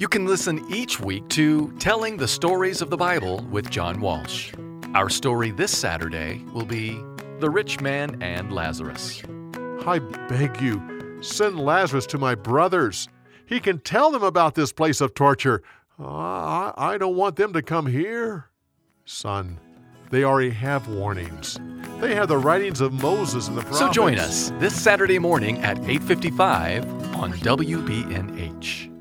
You can listen each week to Telling the Stories of the Bible with John Walsh. Our story this Saturday will be The Rich Man and Lazarus. I beg you, send Lazarus to my brothers. He can tell them about this place of torture. I don't want them to come here. Son, they already have warnings. They have the writings of Moses and the prophets. So join us this Saturday morning at 8:55 on WBNH.